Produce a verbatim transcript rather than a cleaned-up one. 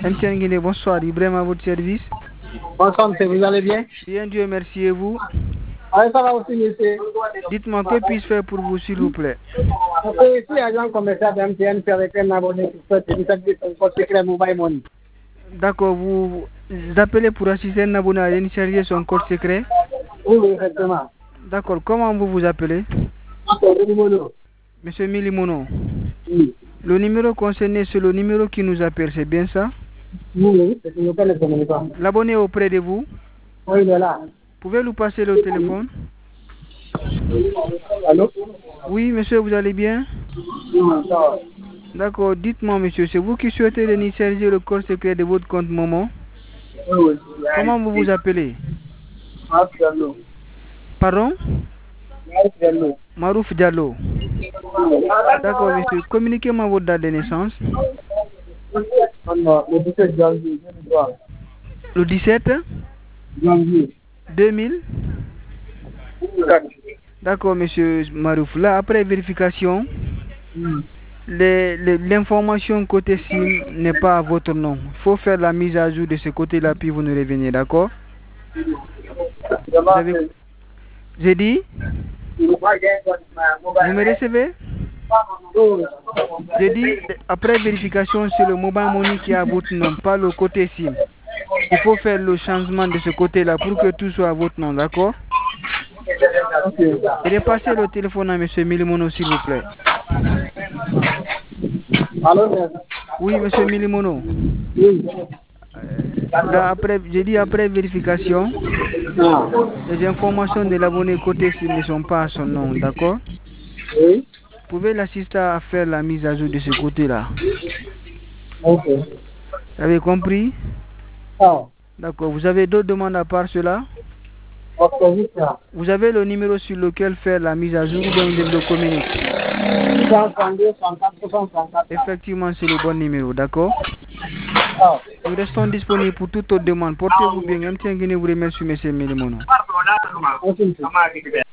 M T N Guinée, bonsoir. Ibrahim à votre service. Bonsoir, monsieur. Vous allez bien? Bien, Dieu merci. Et vous? Ah, ça va aussi, monsieur. Dites-moi, que puis-je faire pour vous, s'il vous plaît? Je suis agent commercial de M T N, avec un abonné sur ce service de secret mobile money. D'accord, vous appelez pour assister un abonné à télécharger son code secret? Oui, oui, exactement. D'accord, comment vous vous appelez? Milimono. Monsieur Milimono. Oui. Le numéro concerné, c'est le numéro qui nous appelle, c'est bien ça? Oui, oui, c'est une nouvelle communication. L'abonné est auprès de vous? Oui, il est là. Pouvez-vous passer le téléphone? Allô? Oui, monsieur, vous allez bien? D'accord, dites-moi, monsieur, c'est vous qui souhaitez télécharger le code secret de votre compte Momo? Oui, oui. Comment vous vous appelez? Marouf Diallo. Pardon? Marouf Diallo. Marouf Diallo. D'accord, monsieur, communiquez-moi votre date de naissance. Le dix-sept janvier deux mille trois. Le dix-sept Janvier. deux mille? D'accord, monsieur Marouf. Là, après vérification, Mm. l'information côté SIM n'est pas à votre nom. Il faut faire la mise à jour de ce côté-là, puis vous nous revenez, d'accord? Vous avez... J'ai dit? Vous me recevez? J'ai dit, après vérification, c'est le mobile money qui est à votre nom, pas le côté SIM. Il faut faire le changement de ce côté-là pour que tout soit à votre nom, d'accord? Okay. Et repassez le téléphone à M. Milimono, s'il vous plaît. Allô, monsieur? Oui, M. Milimono. Oui. Là, après, j'ai dit après vérification, Ah. les informations de l'abonné côté SIM ne sont pas à son nom, d'accord? Oui. Vous pouvez l'assister à faire la mise à jour de ce côté-là. Ok. Vous avez compris? Ah. D'accord. Vous avez d'autres demandes à part cela? Ok, juste là. Vous avez le numéro sur lequel faire la mise à jour ou bien vous devez le communiquer? cent trente-deux, cent quatre, soixante-quatre. Effectivement, c'est le bon numéro, d'accord? Ah. Nous restons disponibles pour toute autre demande. Portez-vous bien. M T N Guinée vous remercie, M. Milimono. Ok, monsieur.